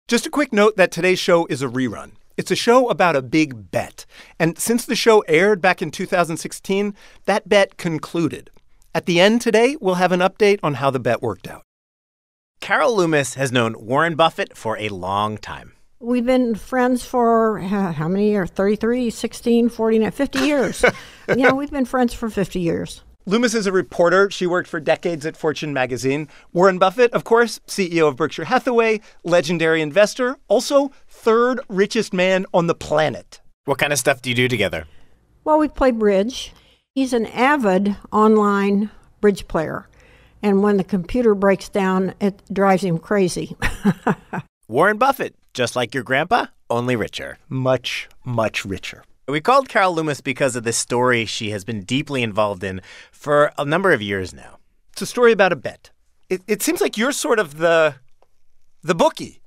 Just a quick note that today's show is a rerun. It's a show about a big bet. And since the show aired back in 2016, that bet concluded. At the end today, we'll have an update on how the bet worked out. Carol Loomis has known Warren Buffett for a long time. We've been friends for how many years? 33, 16, 49, 50 years. We've been friends for 50 years. Loomis is a reporter. She worked for decades at Fortune magazine. Warren Buffett, of course, CEO of Berkshire Hathaway, legendary investor, also third richest man on the planet. What kind of stuff do you do together? Well, we play bridge. He's an avid online bridge player. And when the computer breaks down, it drives him crazy. Warren Buffett, just like your grandpa, only richer. Much, much richer. We called Carol Loomis because of this story she has been deeply involved in for a number of years now. It's a story about a bet. It seems like you're sort of the bookie.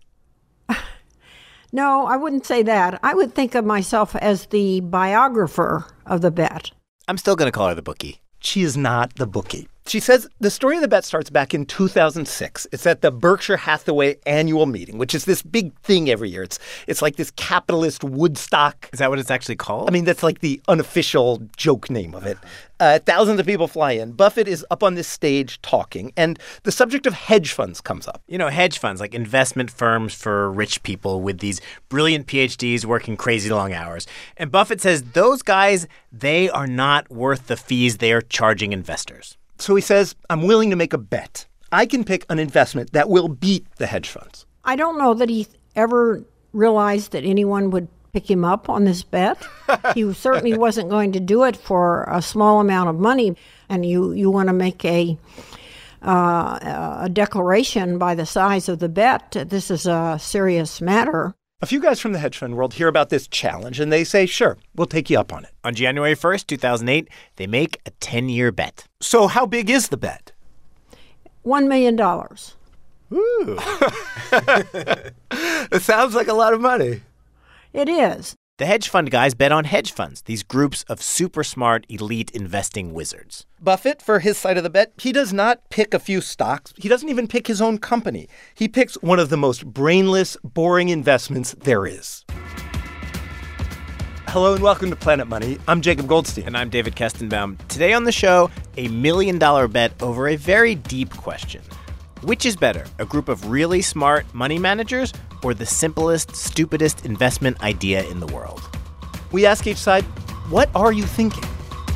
No, I wouldn't say that. I would think of myself as the biographer of the bet. I'm still going to call her the bookie. She is not the bookie. She says the story of the bet starts back in 2006. It's at the Berkshire Hathaway annual meeting, which is this big thing every year. It's like this capitalist Woodstock. Is that what it's actually called? I mean, that's like the unofficial joke name of it. Thousands of people fly in. Buffett is up on this stage talking, and the subject of hedge funds comes up. You know, hedge funds, like investment firms for rich people with these brilliant PhDs working crazy long hours. And Buffett says those guys, they are not worth the fees they are charging investors. So he says, I'm willing to make a bet. I can pick an investment that will beat the hedge funds. I don't know that he ever realized that anyone would pick him up on this bet. He certainly wasn't going to do it for a small amount of money. And you want to make a declaration by the size of the bet. This is a serious matter. A few guys from the hedge fund world hear about this challenge, and they say, sure, we'll take you up on it. On January 1st, 2008, they make a 10-year bet. So how big is the bet? $1 million. Ooh. It sounds like a lot of money. It is. The hedge fund guys bet on hedge funds, these groups of super smart, elite investing wizards. Buffett, for his side of the bet, he does not pick a few stocks. He doesn't even pick his own company. He picks one of the most brainless, boring investments there is. Hello and welcome to Planet Money. I'm Jacob Goldstein. And I'm David Kestenbaum. Today on the show, $1 million bet over a very deep question. Which is better, a group of really smart money managers or the simplest, stupidest investment idea in the world? We ask each side, what are you thinking?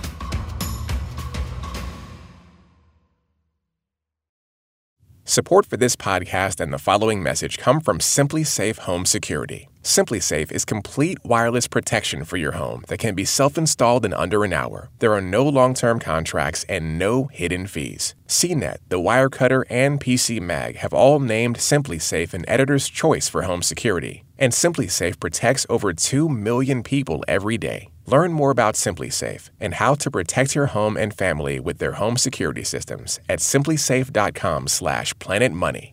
Support for this podcast and the following message come from Simply Safe Home Security. Simply Safe is complete wireless protection for your home that can be self-installed in under an hour. There are no long-term contracts and no hidden fees. CNET, the Wirecutter, and PC Mag have all named Simply Safe an editor's choice for home security. And Simply Safe protects over 2 million people every day. Learn more about Simply Safe and how to protect your home and family with their home security systems at simplysafe.com/planetmoney.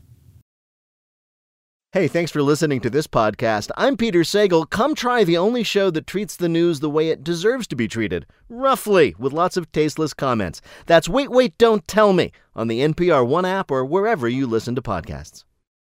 Hey, thanks for listening to this podcast. I'm Peter Sagal. Come try the only show that treats the news the way it deserves to be treated. Roughly, with lots of tasteless comments. That's Wait, Wait, Don't Tell Me on the NPR One app or wherever you listen to podcasts.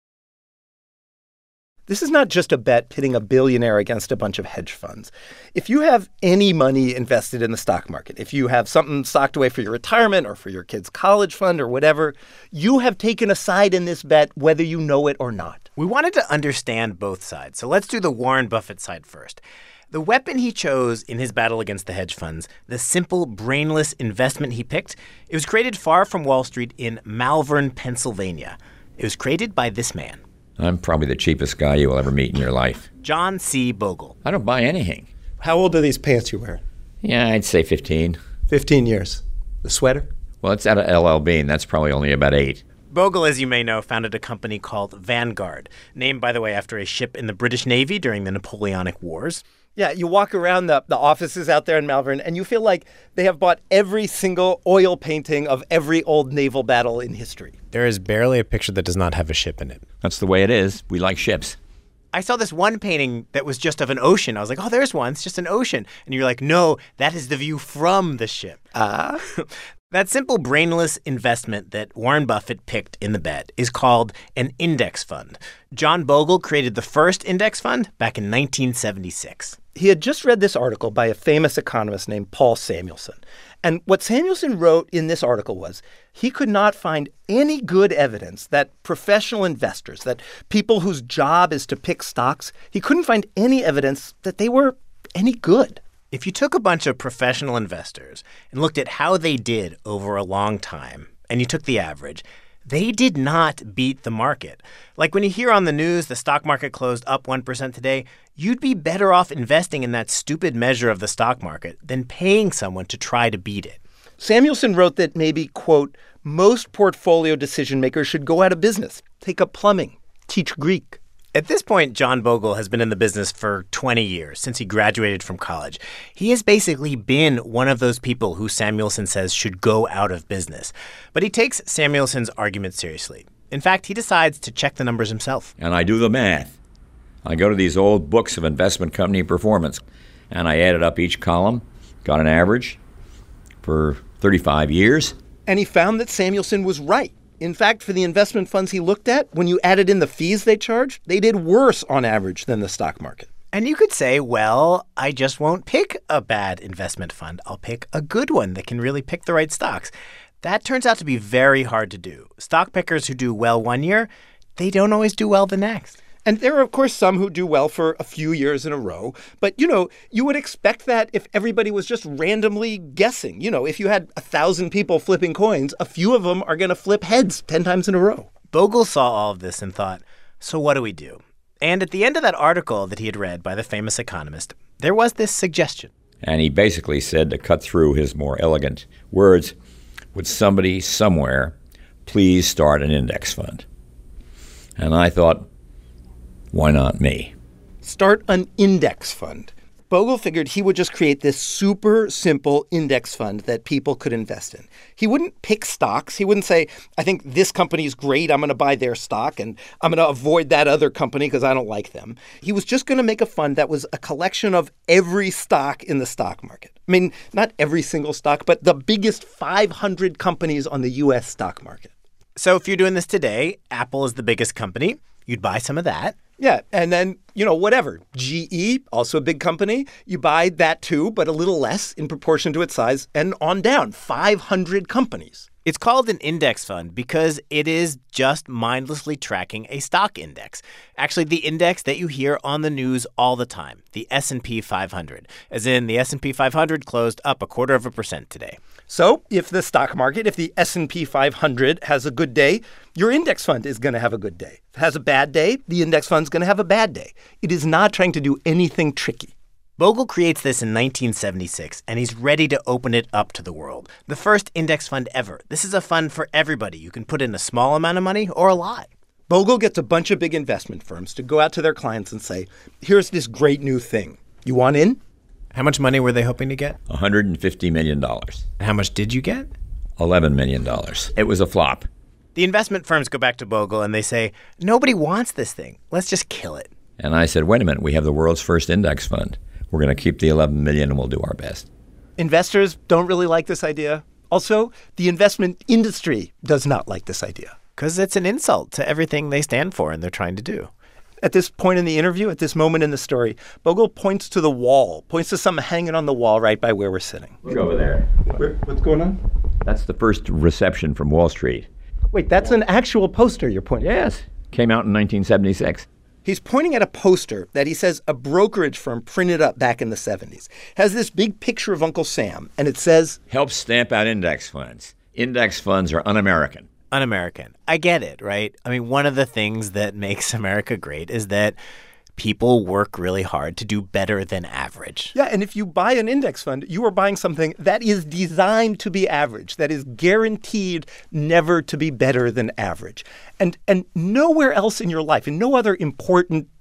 This is not just a bet pitting a billionaire against a bunch of hedge funds. If you have any money invested in the stock market, if you have something stocked away for your retirement or for your kid's college fund or whatever, you have taken a side in this bet whether you know it or not. We wanted to understand both sides, so let's do the Warren Buffett side first. The weapon he chose in his battle against the hedge funds, the simple, brainless investment he picked, it was created far from Wall Street in Malvern, Pennsylvania. It was created by this man. I'm probably the cheapest guy you will ever meet in your life. John C. Bogle. I don't buy anything. How old are these pants you wear? Yeah, I'd say 15. 15 years. The sweater? Well, it's out of LL Bean. That's probably only about 8. Bogle, as you may know, founded a company called Vanguard, named, by the way, after a ship in the British Navy during the Napoleonic Wars. Yeah, you walk around the offices out there in Malvern, and you feel like they have bought every single oil painting of every old naval battle in history. There is barely a picture that does not have a ship in it. That's the way it is. We like ships. I saw this one painting that was just of an ocean. I was like, oh, there's one. It's just an ocean. And you're like, no, that is the view from the ship. That simple, brainless investment that Warren Buffett picked in the bet is called an index fund. John Bogle created the first index fund back in 1976. He had just read this article by a famous economist named Paul Samuelson. And what Samuelson wrote in this article was he could not find any good evidence that professional investors, that people whose job is to pick stocks, he couldn't find any evidence that they were any good. If you took a bunch of professional investors and looked at how they did over a long time, and you took the average, they did not beat the market. Like when you hear on the news the stock market closed up 1% today, you'd be better off investing in that stupid measure of the stock market than paying someone to try to beat it. Samuelson wrote that maybe, quote, most portfolio decision makers should go out of business, take up plumbing, teach Greek. At this point, John Bogle has been in the business for 20 years, since he graduated from college. He has basically been one of those people who Samuelson says should go out of business. But he takes Samuelson's argument seriously. In fact, he decides to check the numbers himself. And I do the math. I go to these old books of investment company performance, and I added up each column, got an average for 35 years. And he found that Samuelson was right. In fact, for the investment funds he looked at, when you added in the fees they charged, they did worse on average than the stock market. And you could say, well, I just won't pick a bad investment fund. I'll pick a good one that can really pick the right stocks. That turns out to be very hard to do. Stock pickers who do well one year, they don't always do well the next. And there are, of course, some who do well for a few years in a row. But, you would expect that if everybody was just randomly guessing. If you had 1,000 people flipping coins, a few of them are going to flip heads 10 times in a row. Bogle saw all of this and thought, so what do we do? And at the end of that article that he had read by the famous economist, there was this suggestion. And he basically said, to cut through his more elegant words, would somebody somewhere please start an index fund? And I thought, why not me? Start an index fund. Bogle figured he would just create this super simple index fund that people could invest in. He wouldn't pick stocks. He wouldn't say, I think this company is great, I'm going to buy their stock, and I'm going to avoid that other company because I don't like them. He was just going to make a fund that was a collection of every stock in the stock market. I mean, not every single stock, but the biggest 500 companies on the U.S. stock market. So if you're doing this today, Apple is the biggest company. You'd buy some of that. Yeah, and then, whatever. GE, also a big company, you buy that too, but a little less in proportion to its size, and on down, 500 companies. It's called an index fund because it is just mindlessly tracking a stock index. Actually, the index that you hear on the news all the time, the S&P 500, as in the S&P 500 closed up 0.25% today. So if the stock market, if the S&P 500 has a good day, your index fund is going to have a good day. If it has a bad day, the index fund's going to have a bad day. It is not trying to do anything tricky. Bogle creates this in 1976, and he's ready to open it up to the world. The first index fund ever. This is a fund for everybody. You can put in a small amount of money or a lot. Bogle gets a bunch of big investment firms to go out to their clients and say, here's this great new thing. You want in? How much money were they hoping to get? $150 million. How much did you get? $11 million. It was a flop. The investment firms go back to Bogle and they say, nobody wants this thing. Let's just kill it. And I said, wait a minute, we have the world's first index fund. We're going to keep the $11 million and we'll do our best. Investors don't really like this idea. Also, the investment industry does not like this idea. Because it's an insult to everything they stand for and they're trying to do. At this point in the interview, at this moment in the story, Bogle points to the wall, points to something hanging on the wall right by where we're sitting. Look over there. What's going on? That's the first reception from Wall Street. Wait, that's an actual poster you're pointing at? Yes. Came out in 1976. He's pointing at a poster that he says a brokerage firm printed up back in the 70s. It has this big picture of Uncle Sam, and it says, help stamp out index funds. Index funds are un-American. Un-American. I get it, right? I mean, one of the things that makes America great is that people work really hard to do better than average. Yeah, and if you buy an index fund, you are buying something that is designed to be average, that is guaranteed never to be better than average. And nowhere else in your life, in no other important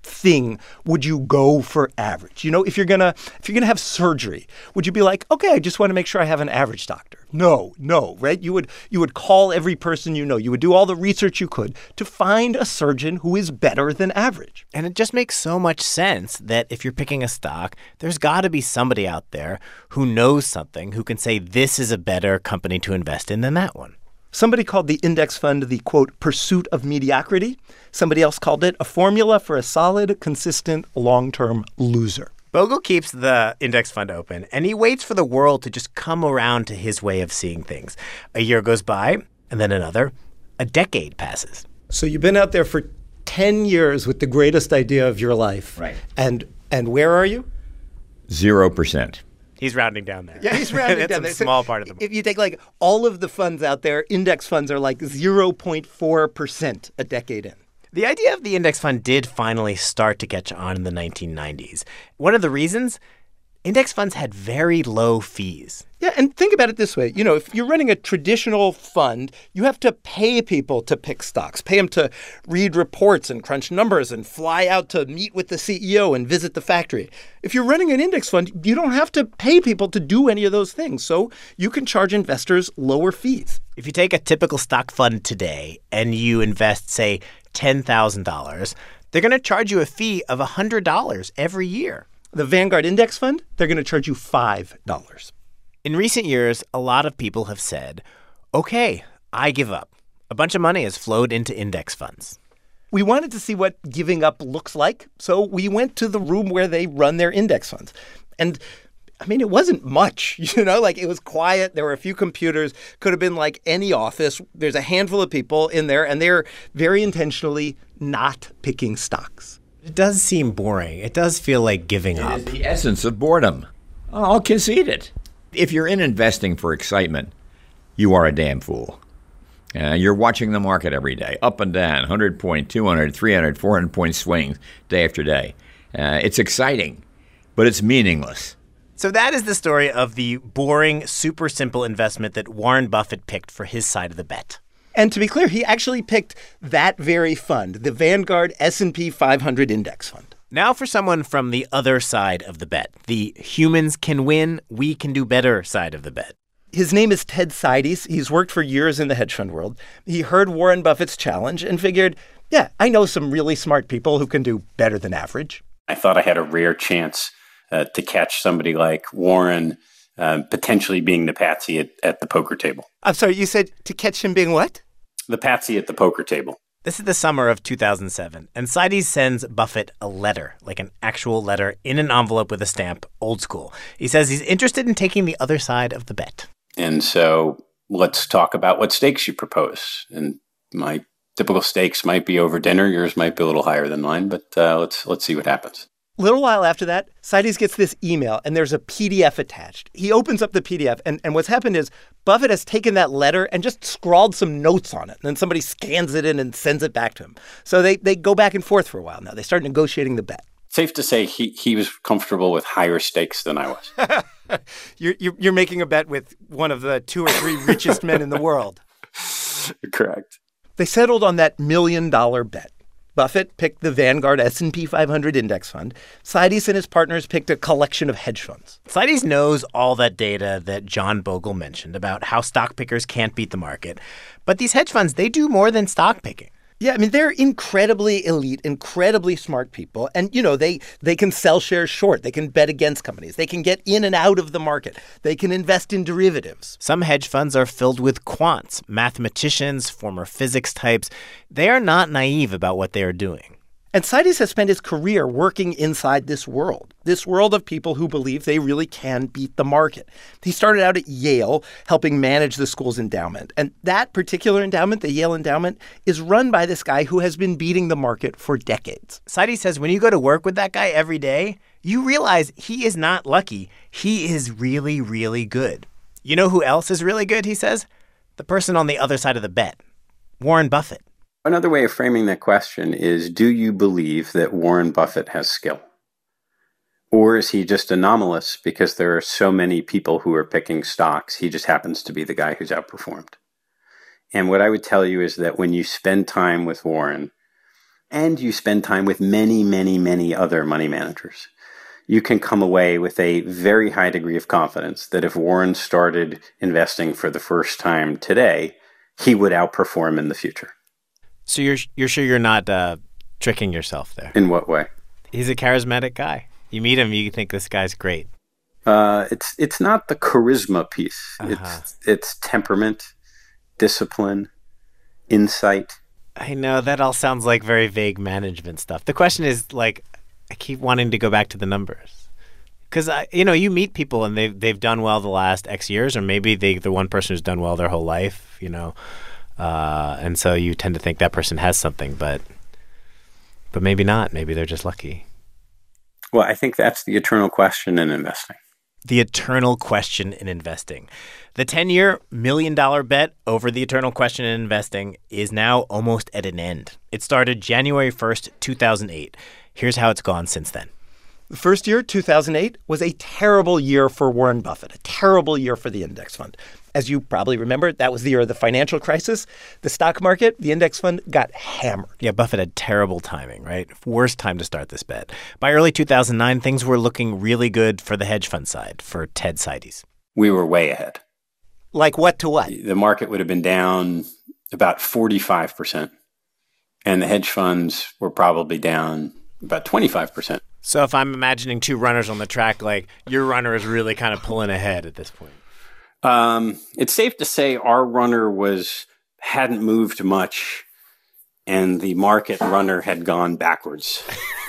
thing would you go for average? You know, if you're gonna have surgery, would you be like, okay, I just want to make sure I have an average doctor? No, right? You would call every person you know. You would do all the research you could to find a surgeon who is better than average. And it just makes so much sense that if you're picking a stock, there's got to be somebody out there who knows something, who can say this is a better company to invest in than that one. Somebody called the index fund the, quote, pursuit of mediocrity. Somebody else called it a formula for a solid, consistent, long-term loser. Bogle keeps the index fund open, and he waits for the world to just come around to his way of seeing things. A year goes by, and then another. A decade passes. So you've been out there for 10 years with the greatest idea of your life. Right. And where are you? 0%. He's rounding down there. Yeah, he's rounding down there. It's a small part of the book. If you take, like, all of the funds out there, index funds are like 0.4% a decade in. The idea of the index fund did finally start to catch on in the 1990s. One of the reasons? Index funds had very low fees. Yeah, and think about it this way. You know, if you're running a traditional fund, you have to pay people to pick stocks, pay them to read reports and crunch numbers and fly out to meet with the CEO and visit the factory. If you're running an index fund, you don't have to pay people to do any of those things, so you can charge investors lower fees. If you take a typical stock fund today and you invest, say, $10,000, they're going to charge you a fee of $100 every year. The Vanguard Index Fund, they're going to charge you $5. In recent years, a lot of people have said, okay, I give up. A bunch of money has flowed into index funds. We wanted to see what giving up looks like, so we went to the room where they run their index funds. And, I mean, it wasn't much, you know, like it was quiet. There were a few computers, could have been like any office. There's a handful of people in there, and they're very intentionally not picking stocks. It does seem boring. It does feel like giving up. It is the essence of boredom. I'll concede it. If you're in investing for excitement, you are a damn fool. You're watching the market every day, up and down, 100 point, 200, 300, 400 point swings day after day. It's exciting, but it's meaningless. So that is the story of the boring, super simple investment that Warren Buffett picked for his side of the bet. And to be clear, he actually picked that very fund, the Vanguard S&P 500 Index Fund. Now for someone from the other side of the bet, the humans can win, we can do better side of the bet. His name is Ted Seides. He's worked for years in the hedge fund world. He heard Warren Buffett's challenge and figured, yeah, I know some really smart people who can do better than average. I thought I had a rare chance to catch somebody like Warren potentially being the patsy at the poker table. I'm sorry, you said to catch him being what? The patsy at the poker table. This is the summer of 2007, and Seides sends Buffett a letter, like an actual letter, in an envelope with a stamp, old school. He says he's interested in taking the other side of the bet. And so let's talk about what stakes you propose. And my typical stakes might be over dinner. Yours might be a little higher than mine, but let's see what happens. A little while after that, Seides gets this email, and there's a PDF attached. He opens up the PDF, and what's happened is Buffett has taken that letter and just scrawled some notes on it. And then somebody scans it in and sends it back to him. So they go back and forth for a while now. They start negotiating the bet. Safe to say he was comfortable with higher stakes than I was. You're making a bet with one of the 2 or 3 richest men in the world. Correct. They settled on that $1 million bet. Buffett picked the Vanguard S&P 500 Index Fund. Seides and his partners picked a collection of hedge funds. Seides knows all that data that John Bogle mentioned about how stock pickers can't beat the market. But these hedge funds, they do more than stock picking. Yeah, I mean, they're incredibly elite, incredibly smart people. And, you know, they can sell shares short. They can bet against companies. They can get in and out of the market. They can invest in derivatives. Some hedge funds are filled with quants, mathematicians, former physics types. They are not naive about what they are doing. And Seides has spent his career working inside this world of people who believe they really can beat the market. He started out at Yale, helping manage the school's endowment. And that particular endowment, the Yale Endowment, is run by this guy who has been beating the market for decades. Seides says when you go to work with that guy every day, you realize he is not lucky. He is really, really good. You know who else is really good, he says? The person on the other side of the bet, Warren Buffett. Another way of framing that question is, do you believe that Warren Buffett has skill? Or is he just anomalous because there are so many people who are picking stocks? He just happens to be the guy who's outperformed. And what I would tell you is that when you spend time with Warren, and you spend time with many, many, many other money managers, you can come away with a very high degree of confidence that if Warren started investing for the first time today, he would outperform in the future. So you're sure you're not tricking yourself there? In what way? He's a charismatic guy. You meet him, you think this guy's great. It's not the charisma piece. It's temperament, discipline, insight. I know that all sounds like very vague management stuff. The question is, like, I keep wanting to go back to the numbers because you meet people and they've done well the last X years, or maybe they're the one person who's done well their whole life, and so you tend to think that person has something, but maybe not. Maybe they're just lucky. Well, I think that's the eternal question in investing. The eternal question in investing. The 10-year $1 million bet over the eternal question in investing is now almost at an end. It started January 1st, 2008. Here's how it's gone since then. The first year, 2008, was a terrible year for Warren Buffett, a terrible year for the index fund. As you probably remember, that was the year of the financial crisis. The stock market, the index fund, got hammered. Yeah, Buffett had terrible timing, right? Worst time to start this bet. By early 2009, things were looking really good for the hedge fund side, for Ted Seides. We were way ahead. Like what to what? The market would have been down about 45%, and the hedge funds were probably down about 25%. So if I'm imagining two runners on the track, like your runner is really kind of pulling ahead at this point. It's safe to say our runner hadn't moved much, and the market runner had gone backwards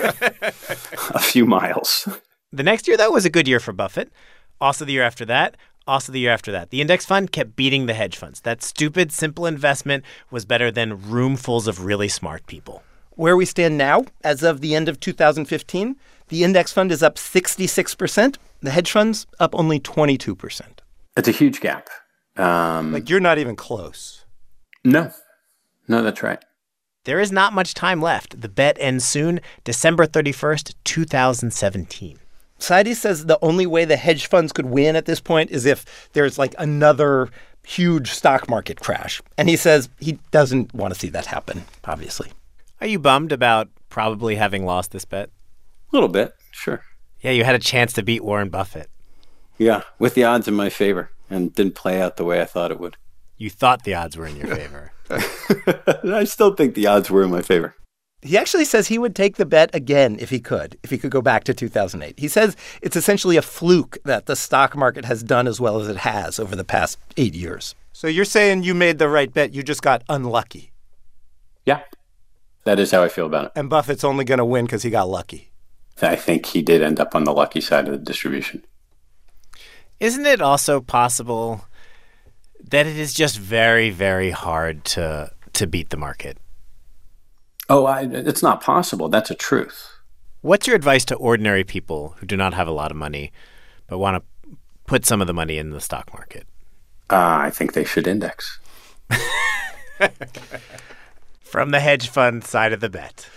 a few miles. The next year, though, was a good year for Buffett. Also the year after that. Also the year after that. The index fund kept beating the hedge funds. That stupid, simple investment was better than roomfuls of really smart people. Where we stand now, as of the end of 2015, the index fund is up 66%. The hedge fund's up only 22%. It's a huge gap. Like you're not even close. No, that's right. There is not much time left. The bet ends soon, December 31st, 2017. Seides says the only way the hedge funds could win at this point is if there's like another huge stock market crash. And he says he doesn't want to see that happen, obviously. Are you bummed about probably having lost this bet? A little bit, sure. Yeah, you had a chance to beat Warren Buffett. Yeah, with the odds in my favor, and didn't play out the way I thought it would. You thought the odds were in your favor. I still think the odds were in my favor. He actually says he would take the bet again if he could go back to 2008. He says it's essentially a fluke that the stock market has done as well as it has over the past 8 years. So you're saying you made the right bet, you just got unlucky. Yeah, that is how I feel about it. And Buffett's only going to win because he got lucky. I think he did end up on the lucky side of the distribution. Isn't it also possible that it is just very, very hard to beat the market? Oh, it's not possible. That's a truth. What's your advice to ordinary people who do not have a lot of money but want to put some of the money in the stock market? I think they should index. From the hedge fund side of the bet.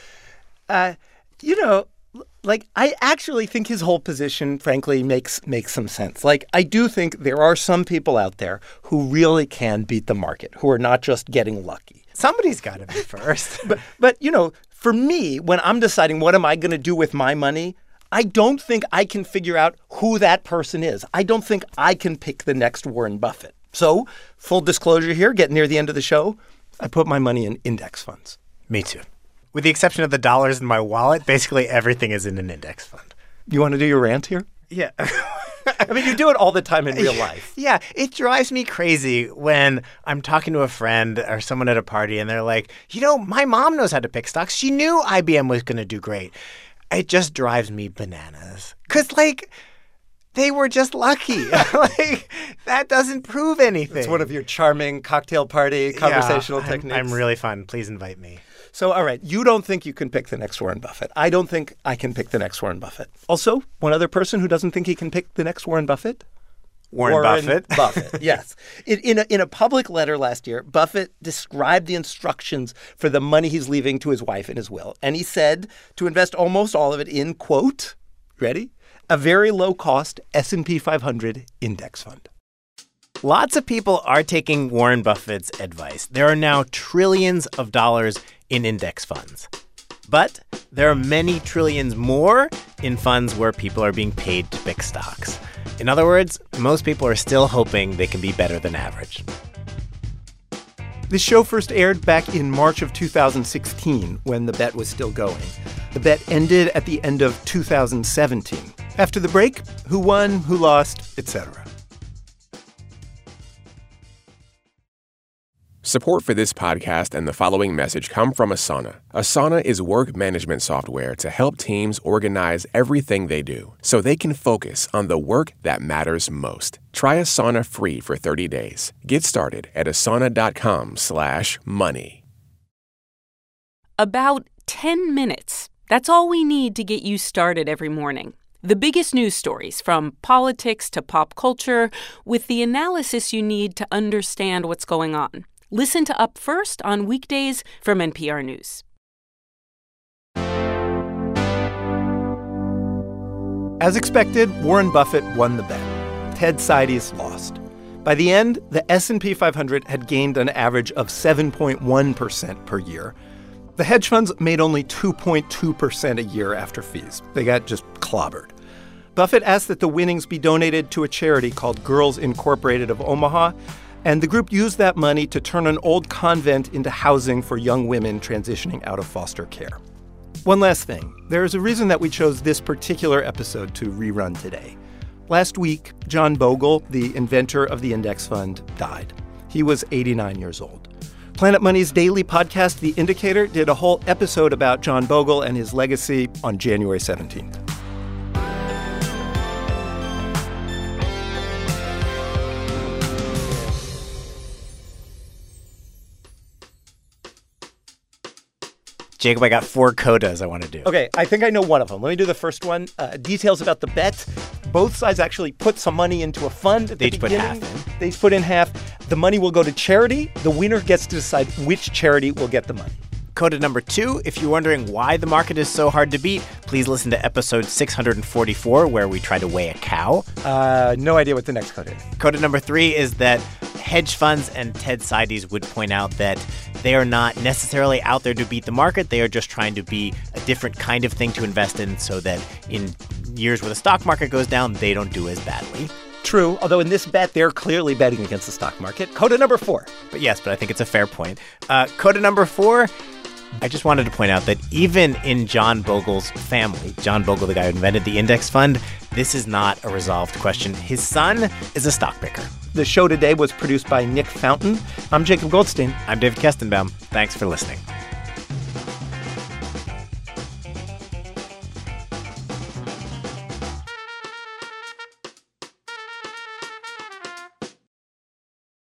I actually think his whole position, frankly, makes some sense. Like, I do think there are some people out there who really can beat the market, who are not just getting lucky. Somebody's got to be first. But for me, when I'm deciding what am I going to do with my money, I don't think I can figure out who that person is. I don't think I can pick the next Warren Buffett. So, full disclosure here, getting near the end of the show, I put my money in index funds. Me too. With the exception of the dollars in my wallet, basically everything is in an index fund. You want to do your rant here? Yeah. I mean, you do it all the time in real life. Yeah. It drives me crazy when I'm talking to a friend or someone at a party and they're like, my mom knows how to pick stocks. She knew IBM was going to do great. It just drives me bananas. Because, they were just lucky. That doesn't prove anything. It's one of your charming cocktail party conversational techniques. I'm really fun. Please invite me. So, all right, you don't think you can pick the next Warren Buffett. I don't think I can pick the next Warren Buffett. Also, one other person who doesn't think he can pick the next Warren Buffett? Warren Buffett. Buffett, yes. In a public letter last year, Buffett described the instructions for the money he's leaving to his wife in his will. And he said to invest almost all of it in, quote, ready? A very low-cost S&P 500 index fund. Lots of people are taking Warren Buffett's advice. There are now trillions of dollars in index funds. But there are many trillions more in funds where people are being paid to pick stocks. In other words, most people are still hoping they can be better than average. This show first aired back in March of 2016 when the bet was still going. The bet ended at the end of 2017. After the break, who won, who lost, etc. Support for this podcast and the following message come from Asana. Asana is work management software to help teams organize everything they do so they can focus on the work that matters most. Try Asana free for 30 days. Get started at asana.com/money. About 10 minutes. That's all we need to get you started every morning. The biggest news stories, from politics to pop culture, with the analysis you need to understand what's going on. Listen to Up First on weekdays from NPR News. As expected, Warren Buffett won the bet. Ted Seides lost. By the end, the S&P 500 had gained an average of 7.1% per year. The hedge funds made only 2.2% a year after fees. They got just clobbered. Buffett asked that the winnings be donated to a charity called Girls Incorporated of Omaha, and the group used that money to turn an old convent into housing for young women transitioning out of foster care. One last thing. There is a reason that we chose this particular episode to rerun today. Last week, John Bogle, the inventor of the index fund, died. He was 89 years old. Planet Money's daily podcast, The Indicator, did a whole episode about John Bogle and his legacy on January 17th. Jacob, I got 4 codas I want to do. Okay, I think I know one of them. Let me do the first one. Details about the bet. Both sides actually put some money into a fund at the beginning. They each put half in. They each put in half. The money will go to charity. The winner gets to decide which charity will get the money. Coda number 2, if you're wondering why the market is so hard to beat, please listen to episode 644, where we try to weigh a cow. No idea what the next coda is. Coda number 3 is that hedge funds and Ted Seides would point out that they are not necessarily out there to beat the market. They are just trying to be a different kind of thing to invest in so that in years where the stock market goes down, they don't do as badly. True, although in this bet, they're clearly betting against the stock market. Coda number 4. But I think it's a fair point. Coda number 4, I just wanted to point out that even in John Bogle's family, John Bogle, the guy who invented the index fund, this is not a resolved question. His son is a stock picker. The show today was produced by Nick Fountain. I'm Jacob Goldstein. I'm David Kestenbaum. Thanks for listening.